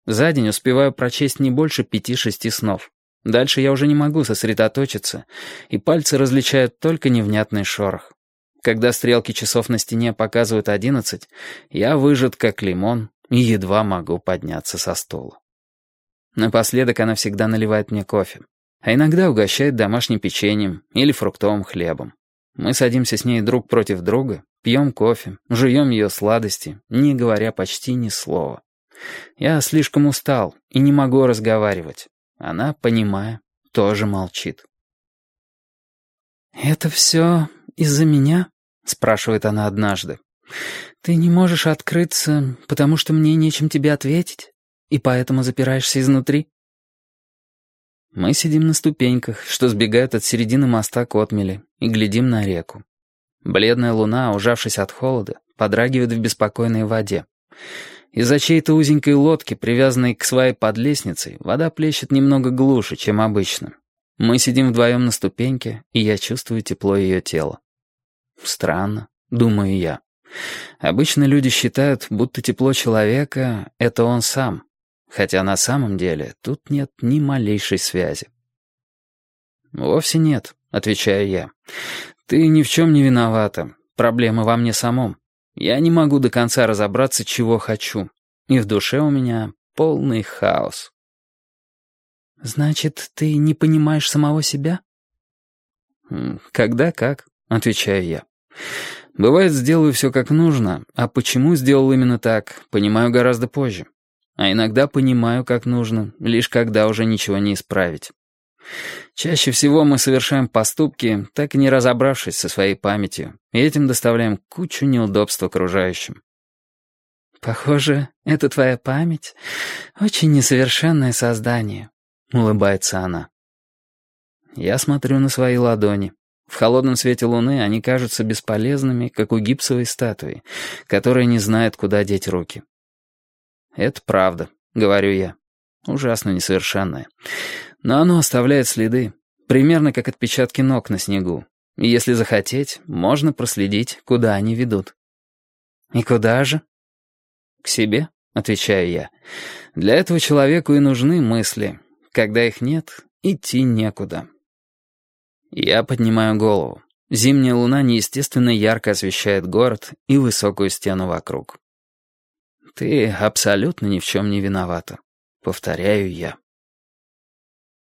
За день успеваю прочесть не больше 5-6 снов. Дальше я уже не могу сосредоточиться, и пальцы различают только невнятный шорох. Когда стрелки часов на стене показывают 11, я выжат как лимон и едва могу подняться со стула. Напоследок она всегда наливает мне кофе, а иногда угощает домашним печеньем или фруктовым хлебом. Мы садимся с ней друг против друга, пьем кофе, жуем ее сладости, не говоря почти ни слова. Я слишком устал и не могу разговаривать. Она, понимая, тоже молчит. «Это все из-за меня?» — спрашивает она однажды. «Ты не можешь открыться, потому что мне нечем тебе ответить, и поэтому запираешься изнутри?» Мы сидим на ступеньках, что сбегают от середины моста к отмели, и глядим на реку. Бледная луна, ужавшись от холода, подрагивает в беспокойной воде. Из-за чьей-то узенькой лодки, привязанной к свае под лестницей, вода плещет немного глуше, чем обычно. Мы сидим вдвоем на ступеньке, и я чувствую тепло ее тела. Странно, думаю я. Обычно люди считают, будто тепло человека — это он сам, хотя на самом деле тут нет ни малейшей связи. «Вовсе нет», — отвечаю я. «Ты ни в чем не виновата. Проблема во мне самом. Я не могу до конца разобраться, чего хочу. И в душе у меня полный хаос». «Значит, ты не понимаешь самого себя?» «Когда как», — отвечаю я. «Бывает, сделаю все как нужно, а почему сделал именно так, понимаю гораздо позже. А иногда понимаю, как нужно, лишь когда уже ничего не исправить. Чаще всего мы совершаем поступки, так и не разобравшись со своей памятью, и этим доставляем кучу неудобств окружающим». «Похоже, это твоя память. Очень несовершенное создание», — улыбается она. Я смотрю на свои ладони. В холодном свете луны они кажутся бесполезными, как у гипсовой статуи, которая не знает, куда деть руки. «Это правда», — говорю я. «Ужасно несовершенное. Но оно оставляет следы, примерно как отпечатки ног на снегу. И если захотеть, можно проследить, куда они ведут». «И куда же?» «К себе», — отвечаю я. «Для этого человеку и нужны мысли. Когда их нет, идти некуда». Я поднимаю голову. Зимняя луна неестественно ярко освещает город и высокую стену вокруг. «Ты абсолютно ни в чем не виновата», — повторяю я.